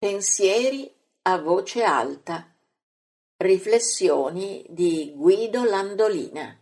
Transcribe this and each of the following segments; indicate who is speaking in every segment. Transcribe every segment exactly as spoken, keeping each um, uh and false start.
Speaker 1: Pensieri a voce alta. Riflessioni di Guido Landolina.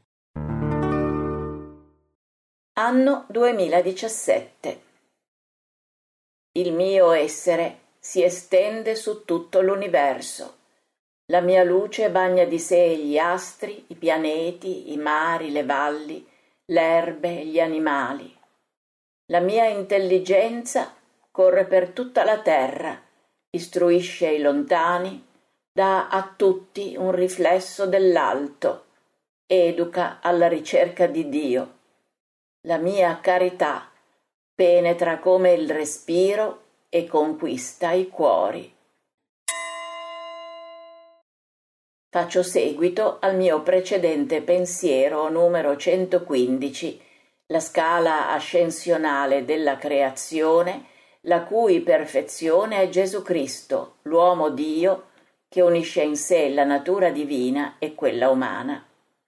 Speaker 2: Anno duemiladiciassette. Il mio essere si estende su tutto l'universo. La mia luce bagna di sé gli astri, i pianeti, i mari, le valli, le erbe, gli animali. La mia intelligenza corre per tutta la terra, istruisce i lontani, dà a tutti un riflesso dell'alto, educa alla ricerca di Dio. La mia carità penetra come il respiro e conquista i cuori. Faccio seguito al mio precedente pensiero numero centoquindici, la scala ascensionale della creazione, la cui perfezione è Gesù Cristo, l'uomo Dio, che unisce in sé la natura divina e quella umana.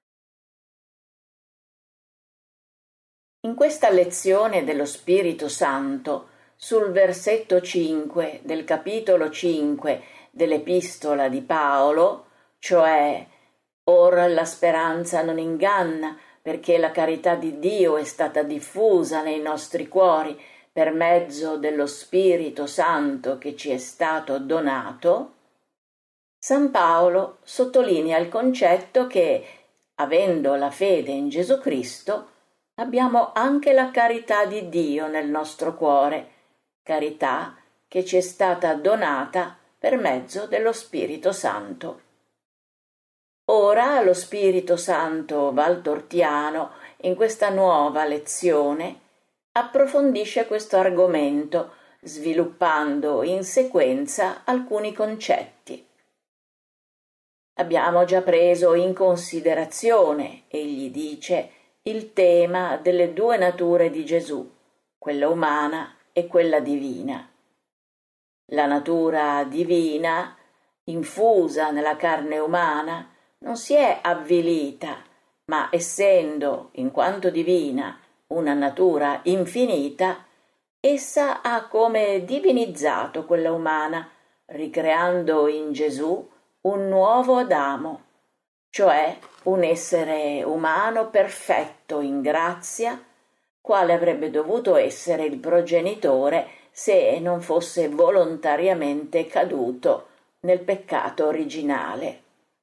Speaker 2: In questa lezione dello Spirito Santo, sul versetto cinque del capitolo cinque dell'Epistola di Paolo, cioè «Ora la speranza non inganna, perché la carità di Dio è stata diffusa nei nostri cuori per mezzo dello Spirito Santo che ci è stato donato», San Paolo sottolinea il concetto che, avendo la fede in Gesù Cristo, abbiamo anche la carità di Dio nel nostro cuore, carità che ci è stata donata per mezzo dello Spirito Santo. Ora lo Spirito Santo Valtortiano, in questa nuova lezione, approfondisce questo argomento, sviluppando in sequenza alcuni concetti. Abbiamo già preso in considerazione, egli dice, il tema delle due nature di Gesù, quella umana e quella divina. La natura divina, infusa nella carne umana, non si è avvilita, ma essendo, in quanto divina, una natura infinita, essa ha come divinizzato quella umana, ricreando in Gesù un nuovo Adamo, cioè un essere umano perfetto in grazia, quale avrebbe dovuto essere il progenitore se non fosse volontariamente caduto nel peccato originale.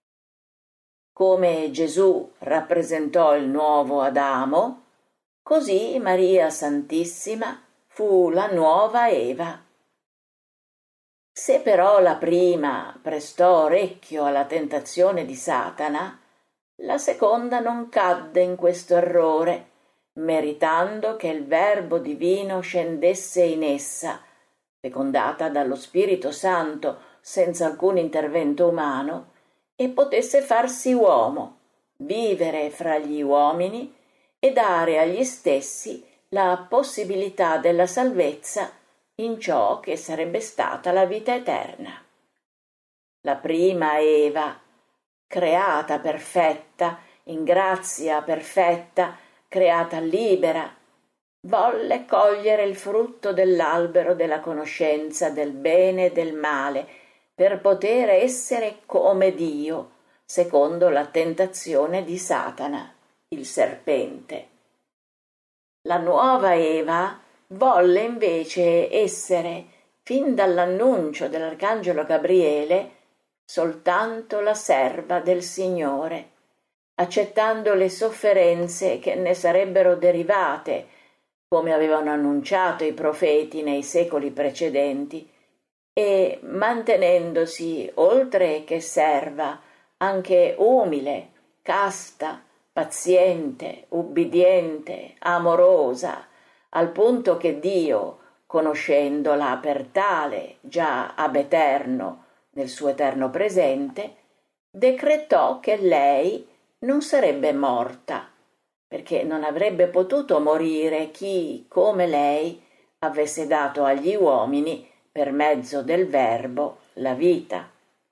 Speaker 2: Come Gesù rappresentò il nuovo Adamo, così Maria Santissima fu la nuova Eva. Se però la prima prestò orecchio alla tentazione di Satana, la seconda non cadde in questo errore, meritando che il Verbo divino scendesse in essa, fecondata dallo Spirito Santo senza alcun intervento umano, e potesse farsi uomo, vivere fra gli uomini e dare agli stessi la possibilità della salvezza in ciò che sarebbe stata la vita eterna. La prima Eva, creata perfetta, in grazia perfetta, creata libera, volle cogliere il frutto dell'albero della conoscenza del bene e del male per poter essere come Dio, secondo la tentazione di Satana, il serpente. La nuova Eva volle invece essere, fin dall'annuncio dell'arcangelo Gabriele, soltanto la serva del Signore, accettando le sofferenze che ne sarebbero derivate, come avevano annunciato i profeti nei secoli precedenti, e mantenendosi, oltre che serva, anche umile, casta, paziente, ubbidiente, amorosa, al punto che Dio, conoscendola per tale già ab eterno nel suo eterno presente, decretò che lei non sarebbe morta, perché non avrebbe potuto morire chi, come lei, avesse dato agli uomini, per mezzo del Verbo, la vita.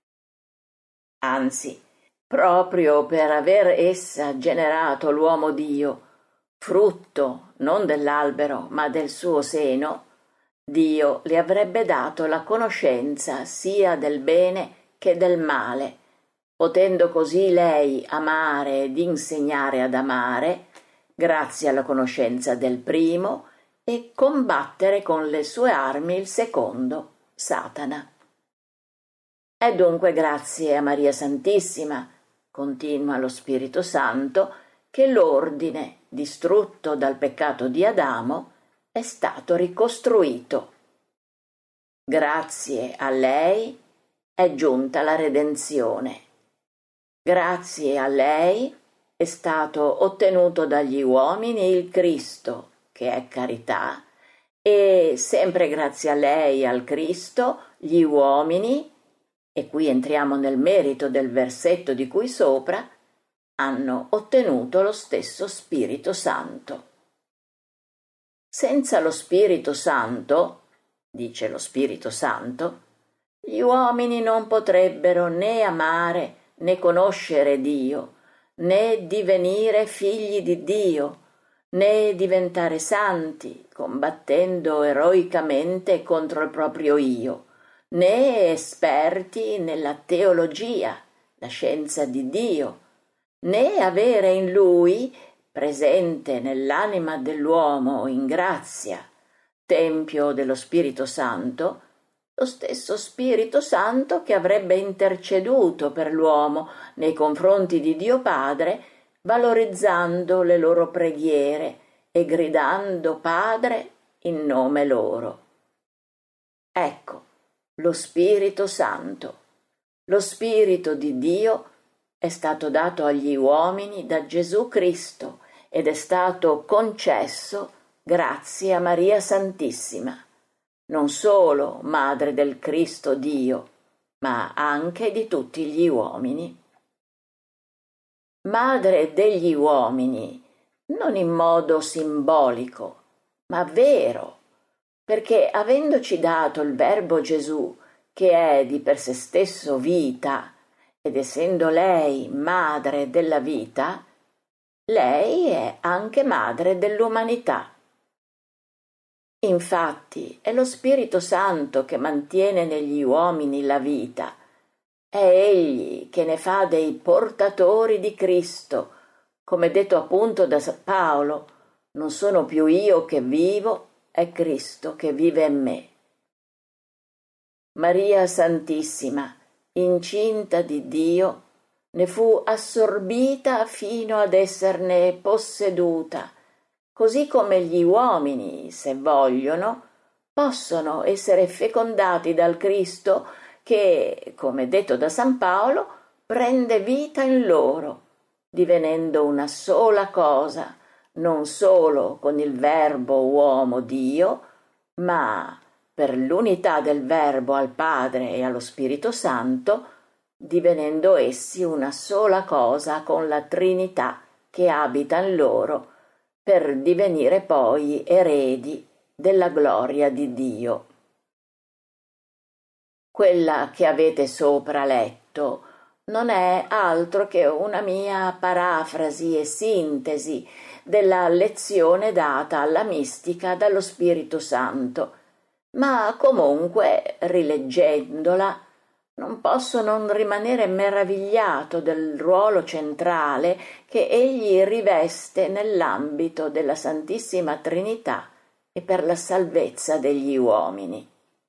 Speaker 2: Anzi, proprio per aver essa generato l'uomo Dio, frutto non dell'albero ma del suo seno, Dio le avrebbe dato la conoscenza sia del bene che del male, potendo così lei amare ed insegnare ad amare, grazie alla conoscenza del primo, e combattere con le sue armi il secondo, Satana. È dunque grazie a Maria Santissima, continua lo Spirito Santo, che l'ordine, distrutto dal peccato di Adamo, è stato ricostruito. Grazie a lei è giunta la redenzione. Grazie a lei è stato ottenuto dagli uomini il Cristo, che è carità, e sempre grazie a lei e al Cristo gli uomini, e qui entriamo nel merito del versetto di cui sopra, hanno ottenuto lo stesso Spirito Santo. Senza lo Spirito Santo, dice lo Spirito Santo, gli uomini non potrebbero né amare né conoscere Dio, né divenire figli di Dio, né diventare santi, combattendo eroicamente contro il proprio io, né esperti nella teologia, la scienza di Dio, né avere in Lui, presente nell'anima dell'uomo in grazia, tempio dello Spirito Santo, lo stesso Spirito Santo che avrebbe interceduto per l'uomo nei confronti di Dio Padre, valorizzando le loro preghiere e gridando Padre in nome loro. Ecco, lo Spirito Santo, lo Spirito di Dio è stato dato agli uomini da Gesù Cristo ed è stato concesso grazie a Maria Santissima, non solo Madre del Cristo Dio, ma anche di tutti gli uomini. Madre degli uomini, non in modo simbolico, ma vero, perché avendoci dato il Verbo Gesù, che è di per sé stesso vita, ed essendo lei madre della vita, lei è anche madre dell'umanità. Infatti è lo Spirito Santo che mantiene negli uomini la vita, è Egli che ne fa dei portatori di Cristo, come detto appunto da Paolo, non sono più io che vivo, è Cristo che vive in me. Maria Santissima, incinta di Dio, ne fu assorbita fino ad esserne posseduta, così come gli uomini, se vogliono, possono essere fecondati dal Cristo che, come detto da San Paolo, prende vita in loro, divenendo una sola cosa, non solo con il Verbo uomo Dio, ma per l'unità del Verbo al Padre e allo Spirito Santo, divenendo essi una sola cosa con la Trinità che abita in loro, per divenire poi eredi della gloria di Dio. Quella che avete sopra letto non è altro che una mia parafrasi e sintesi della lezione data alla mistica dallo Spirito Santo, ma comunque, rileggendola, non posso non rimanere meravigliato del ruolo centrale che egli riveste nell'ambito della Santissima Trinità e per la salvezza degli uomini.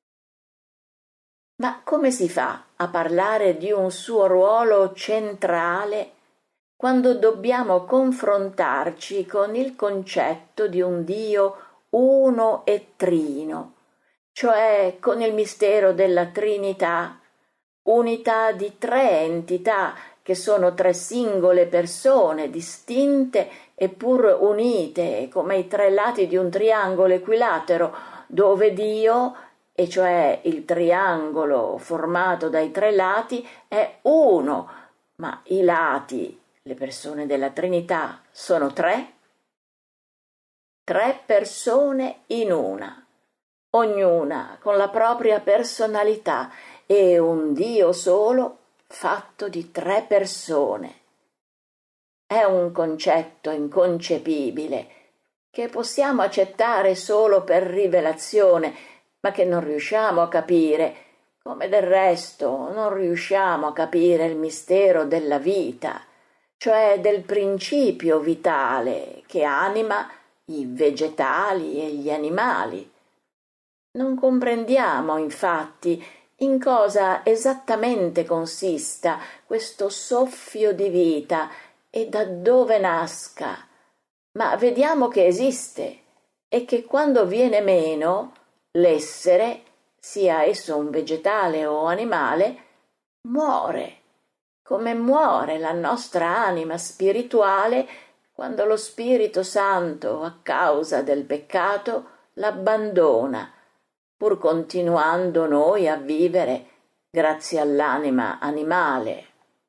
Speaker 2: Ma come si fa a parlare di un suo ruolo centrale quando dobbiamo confrontarci con il concetto di un Dio uno e trino, cioè con il mistero della Trinità, unità di tre entità che sono tre singole persone distinte eppur unite come i tre lati di un triangolo equilatero, dove Dio, e cioè il triangolo formato dai tre lati, è uno, ma i lati, le persone della Trinità, sono tre? Tre persone in una, ognuna con la propria personalità e un Dio solo fatto di tre persone. È un concetto inconcepibile che possiamo accettare solo per rivelazione, ma che non riusciamo a capire, come del resto non riusciamo a capire il mistero della vita, cioè del principio vitale che anima i vegetali e gli animali. Non comprendiamo, infatti, in cosa esattamente consista questo soffio di vita e da dove nasca, ma vediamo che esiste e che quando viene meno l'essere, sia esso un vegetale o animale, muore, come muore la nostra anima spirituale quando lo Spirito Santo, a causa del peccato, l'abbandona, pur continuando noi a vivere grazie all'anima animale.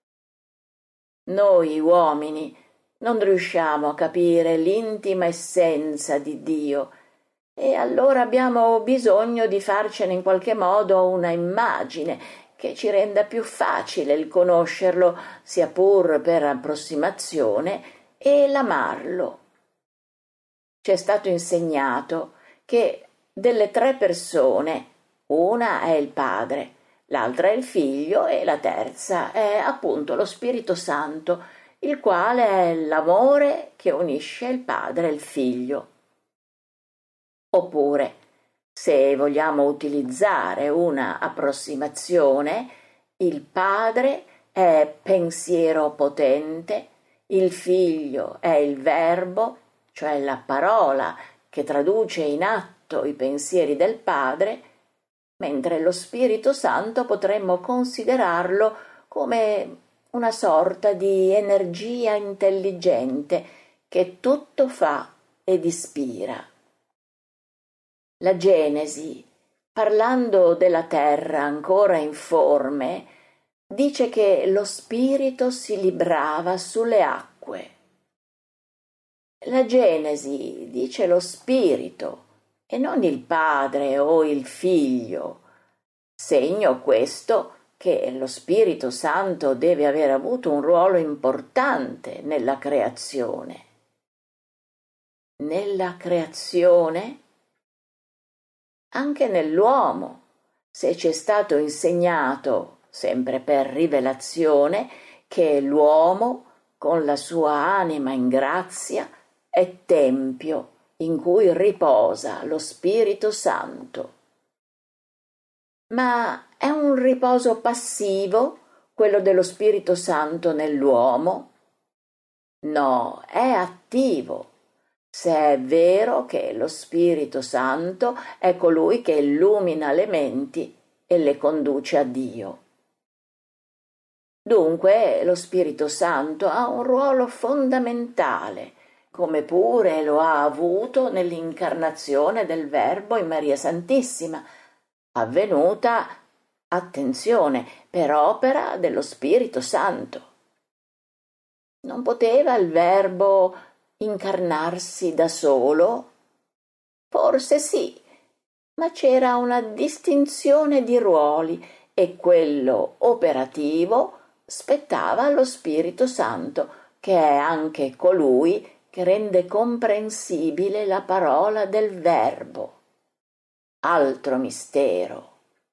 Speaker 2: Noi uomini non riusciamo a capire l'intima essenza di Dio e allora abbiamo bisogno di farcene in qualche modo una immagine che ci renda più facile il conoscerlo, sia pur per approssimazione, e l'amarlo. Ci è stato insegnato che delle tre persone, una è il Padre, l'altra è il Figlio e la terza è appunto lo Spirito Santo, il quale è l'amore che unisce il Padre e il Figlio. Oppure, se vogliamo utilizzare una approssimazione, il Padre è pensiero potente, il Figlio è il Verbo, cioè la parola che traduce in atto i pensieri del Padre, mentre lo Spirito Santo potremmo considerarlo come una sorta di energia intelligente che tutto fa ed ispira. La Genesi, parlando della terra ancora informe, dice che lo Spirito si librava sulle acque. La Genesi dice lo Spirito e non il Padre o il Figlio, segno questo che lo Spirito Santo deve aver avuto un ruolo importante nella creazione. Nella creazione? Anche nell'uomo, se ci è stato insegnato, sempre per rivelazione, che l'uomo, con la sua anima in grazia, è tempio in cui riposa lo Spirito Santo. Ma è un riposo passivo quello dello Spirito Santo nell'uomo? No, è attivo, se è vero che lo Spirito Santo è colui che illumina le menti e le conduce a Dio. Dunque lo Spirito Santo ha un ruolo fondamentale, come pure lo ha avuto nell'incarnazione del Verbo in Maria Santissima, avvenuta, attenzione, per opera dello Spirito Santo. Non poteva il Verbo incarnarsi da solo? Forse sì, ma c'era una distinzione di ruoli e quello operativo spettava allo Spirito Santo, che è anche colui che rende comprensibile la parola del Verbo. Altro mistero.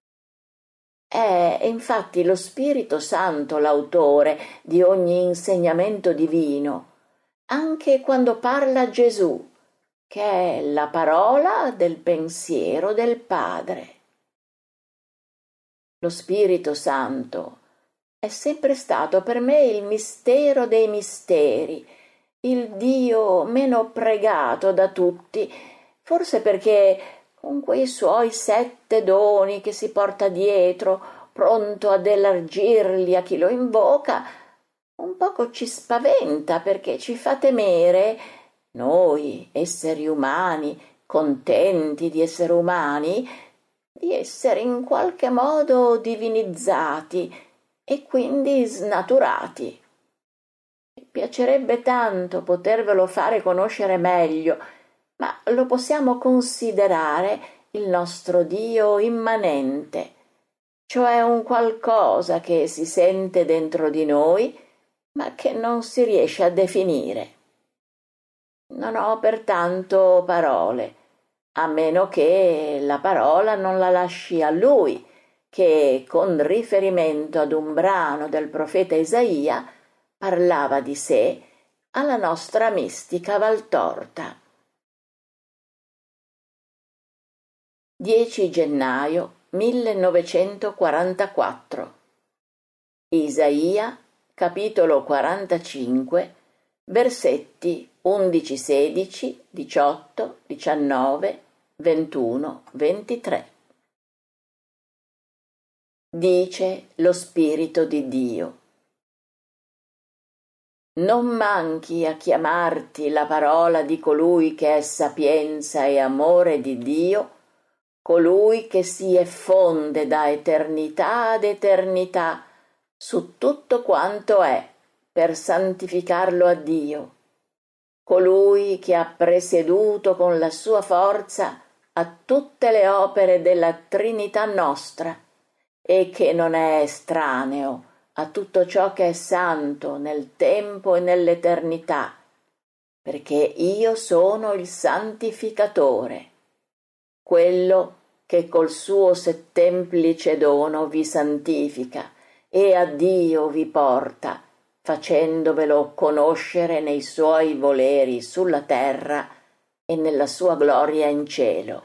Speaker 2: È infatti lo Spirito Santo l'autore di ogni insegnamento divino, anche quando parla Gesù, che è la parola del pensiero del Padre. Lo Spirito Santo è sempre stato per me il mistero dei misteri, il Dio meno pregato da tutti, forse perché con quei suoi sette doni che si porta dietro, pronto ad elargirli a chi lo invoca, un poco ci spaventa perché ci fa temere, noi esseri umani, contenti di essere umani, di essere in qualche modo divinizzati e quindi snaturati. Mi piacerebbe tanto potervelo fare conoscere meglio, ma lo possiamo considerare il nostro Dio immanente, cioè un qualcosa che si sente dentro di noi, ma che non si riesce a definire. Non ho pertanto parole, a meno che la parola non la lasci a lui, che con riferimento ad un brano del profeta Isaia parlava di sé alla nostra mistica Valtorta. dieci gennaio millenovecentoquarantaquattro. Isaia, capitolo quarantacinque, versetti undici sedici, diciotto, diciannove, ventuno, ventitré. Dice lo Spirito di Dio: non manchi a chiamarti la parola di colui che è sapienza e amore di Dio, colui che si effonde da eternità ad eternità su tutto quanto è, per santificarlo a Dio, colui che ha presieduto con la sua forza a tutte le opere della Trinità nostra e che non è estraneo a tutto ciò che è santo nel tempo e nell'eternità, perché io sono il santificatore, quello che col suo settemplice dono vi santifica e a Dio vi porta, facendovelo conoscere nei suoi voleri sulla terra e nella sua gloria in cielo.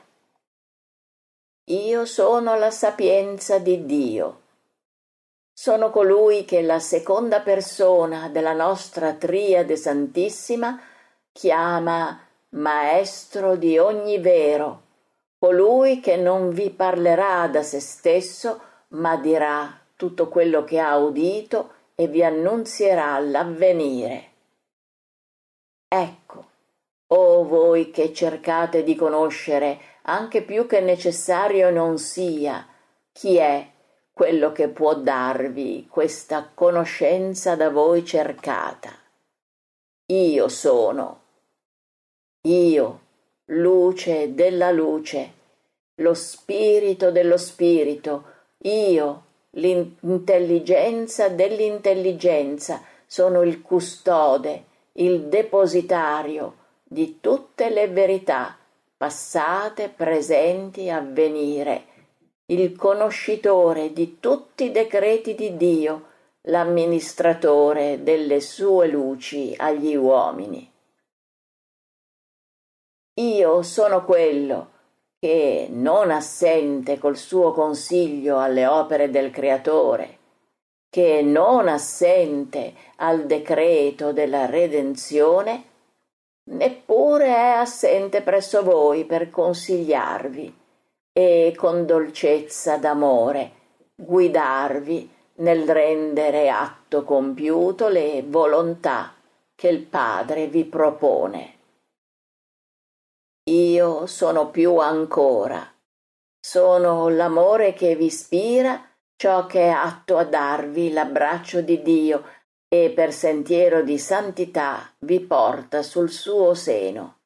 Speaker 2: Io sono la sapienza di Dio. Sono colui che la seconda persona della nostra triade santissima chiama Maestro di ogni vero, colui che non vi parlerà da se stesso, ma dirà tutto quello che ha udito e vi annunzierà l'avvenire. Ecco, o voi che cercate di conoscere, anche più che necessario non sia, chi è quello che può darvi questa conoscenza da voi cercata. Io sono, io, luce della luce, lo spirito dello spirito, io, l'intelligenza dell'intelligenza, sono il custode, il depositario di tutte le verità, passate, presenti, avvenire, il conoscitore di tutti i decreti di Dio, l'amministratore delle sue luci agli uomini. Io sono quello che, non assente col suo consiglio alle opere del Creatore, che non assente al decreto della redenzione, neppure è assente presso voi per consigliarvi e con dolcezza d'amore guidarvi nel rendere atto compiuto le volontà che il Padre vi propone. Io sono più ancora, sono l'amore che vi ispira, ciò che è atto a darvi l'abbraccio di Dio e per sentiero di santità vi porta sul suo seno.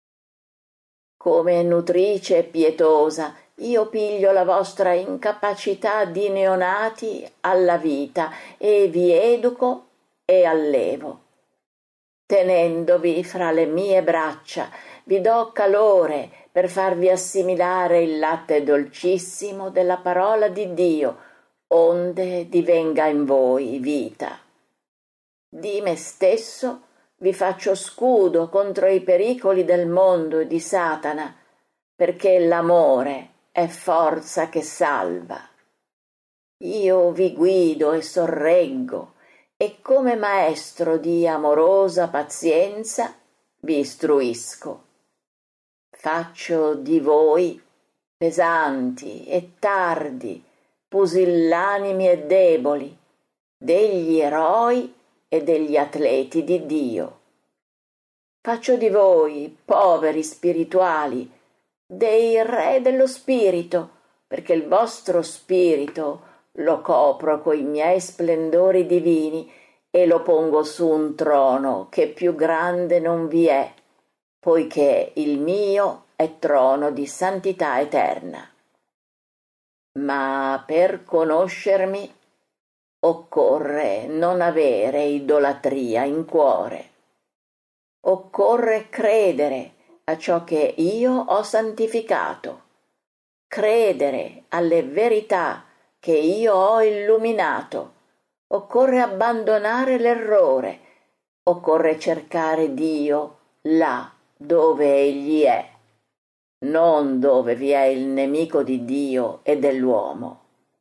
Speaker 2: Come nutrice pietosa, io piglio la vostra incapacità di neonati alla vita e vi educo e allevo. Tenendovi fra le mie braccia, vi do calore per farvi assimilare il latte dolcissimo della parola di Dio, onde divenga in voi vita. Di me stesso vi faccio scudo contro i pericoli del mondo e di Satana, perché l'amore è forza che salva. Io vi guido e sorreggo, e come maestro di amorosa pazienza vi istruisco. Faccio di voi pesanti e tardi, pusillanimi e deboli, degli eroi e degli atleti di Dio. Faccio di voi poveri spirituali, dei re dello spirito, perché il vostro spirito lo copro coi miei splendori divini e lo pongo su un trono che più grande non vi è, poiché il mio è trono di santità eterna. Ma per conoscermi occorre non avere idolatria in cuore. Occorre credere, a ciò che io ho santificato, credere alle verità che io ho illuminato. Occorre abbandonare l'errore, occorre cercare Dio là dove Egli è, non dove vi è il nemico di Dio e dell'uomo.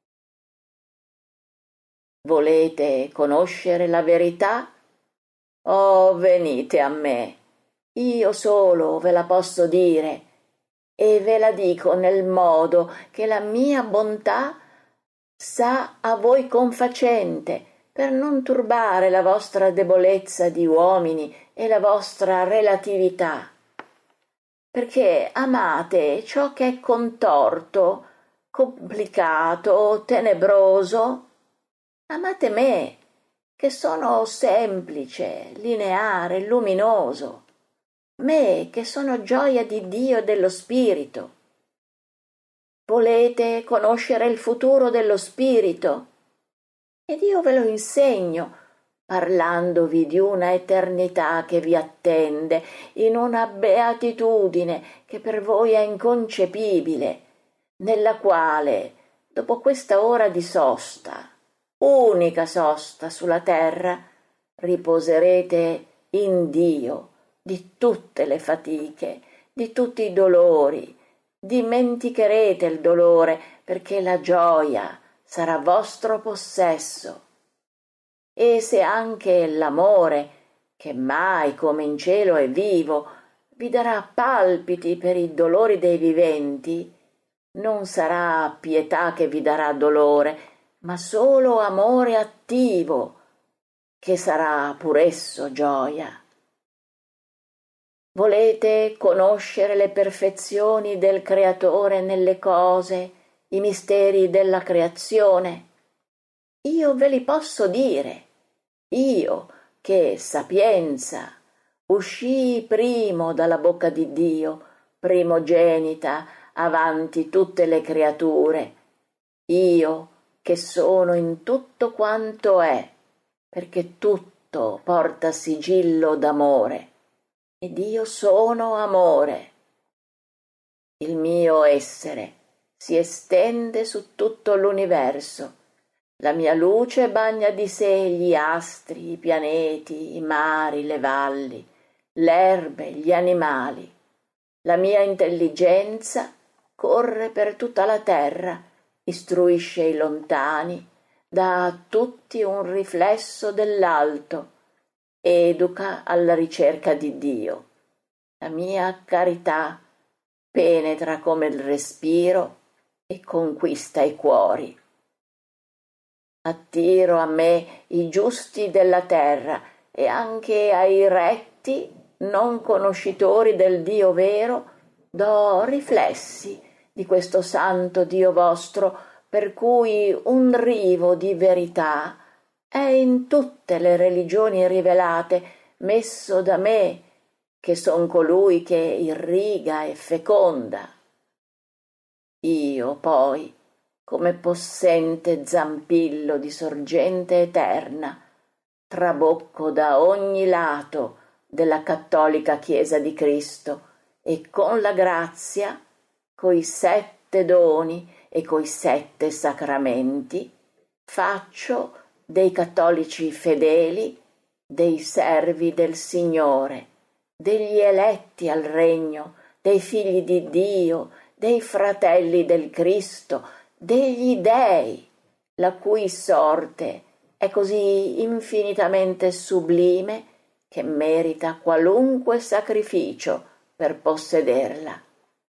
Speaker 2: Volete conoscere la verità? Oh, venite a me, io solo ve la posso dire, e ve la dico nel modo che la mia bontà sa a voi confacente, per non turbare la vostra debolezza di uomini e la vostra relatività. Perché amate ciò che è contorto, complicato, tenebroso. Amate me, che sono semplice, lineare, luminoso. Me, che sono gioia di Dio e dello Spirito. Volete conoscere il futuro dello Spirito? Ed io ve lo insegno, parlandovi di una eternità che vi attende, in una beatitudine che per voi è inconcepibile, nella quale, dopo questa ora di sosta, unica sosta sulla terra, riposerete in Dio di tutte le fatiche, di tutti i dolori. Dimenticherete il dolore, perché la gioia sarà vostro possesso. E se anche l'amore, che mai come in cielo è vivo, vi darà palpiti per i dolori dei viventi, non sarà pietà che vi darà dolore, ma solo amore attivo, che sarà pur esso gioia. Volete conoscere le perfezioni del Creatore nelle cose, i misteri della creazione? Io ve li posso dire, io che sapienza uscii primo dalla bocca di Dio, primogenita avanti tutte le creature, io che sono in tutto quanto è, perché tutto porta sigillo d'amore. Ed io sono amore. Il mio essere si estende su tutto l'universo. La mia luce bagna di sé gli astri, i pianeti, i mari, le valli, l'erbe, gli animali. La mia intelligenza corre per tutta la terra, istruisce i lontani, dà a tutti un riflesso dell'alto, educa alla ricerca di Dio. La mia carità penetra come il respiro e conquista i cuori. Attiro a me i giusti della terra e anche ai retti non conoscitori del Dio vero do riflessi di questo santo Dio vostro, per cui un rivo di verità è in tutte le religioni rivelate, messo da me, che son colui che irriga e feconda. Io poi, come possente zampillo di sorgente eterna, trabocco da ogni lato della cattolica Chiesa di Cristo e con la grazia, coi sette doni e coi sette sacramenti, faccio dei cattolici fedeli dei servi del Signore, degli eletti al regno, dei figli di Dio, dei fratelli del Cristo, degli dei, la cui sorte è così infinitamente sublime che merita qualunque sacrificio per possederla.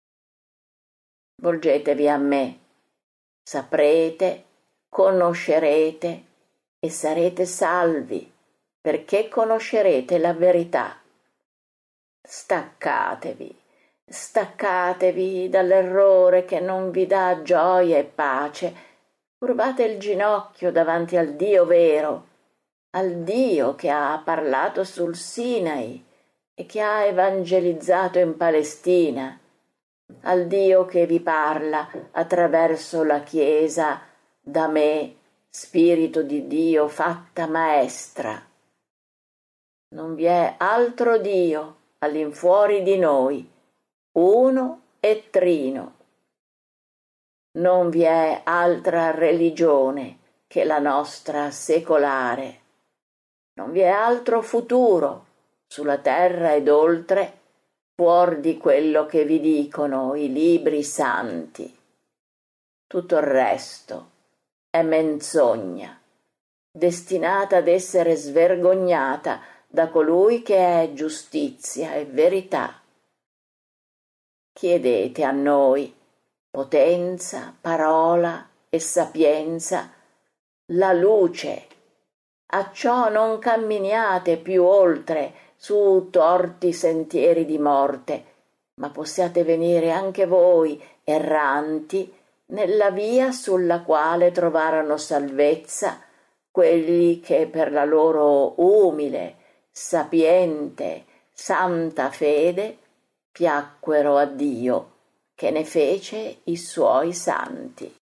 Speaker 2: Volgetevi a me, saprete, conoscerete e sarete salvi, perché conoscerete la verità. Staccatevi, staccatevi dall'errore che non vi dà gioia e pace, curvate il ginocchio davanti al Dio vero, al Dio che ha parlato sul Sinai e che ha evangelizzato in Palestina, al Dio che vi parla attraverso la Chiesa, da me, Spirito di Dio fatta maestra. Non vi è altro Dio all'infuori di noi, uno e trino. Non vi è altra religione che la nostra secolare. Non vi è altro futuro sulla terra ed oltre, fuor di quello che vi dicono i libri santi. Tutto il resto è menzogna, destinata ad essere svergognata da colui che è giustizia e verità. Chiedete a noi potenza, parola e sapienza, la luce. Acciò non camminiate più oltre su torti sentieri di morte, ma possiate venire anche voi, erranti, nella via sulla quale trovarono salvezza quelli che per la loro umile, sapiente, santa fede piacquero a Dio, che ne fece i suoi santi.